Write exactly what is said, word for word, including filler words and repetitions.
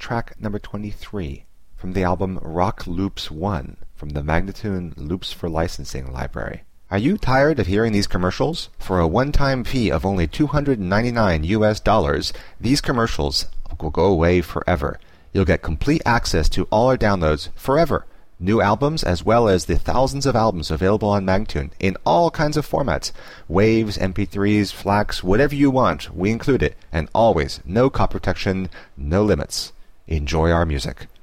track number twenty-three from the album Rock Loops one from the Magnatune Loops for Licensing library. Are you tired of hearing these commercials? For a one-time fee of only two hundred ninety-nine U S dollars, these commercials will go away forever. You'll get complete access to all our downloads forever. New albums as well as the thousands of albums available on Magnatune in all kinds of formats. Waves, M P threes, FLACs, whatever you want, we include it. And always, no copy protection, no limits. Enjoy our music.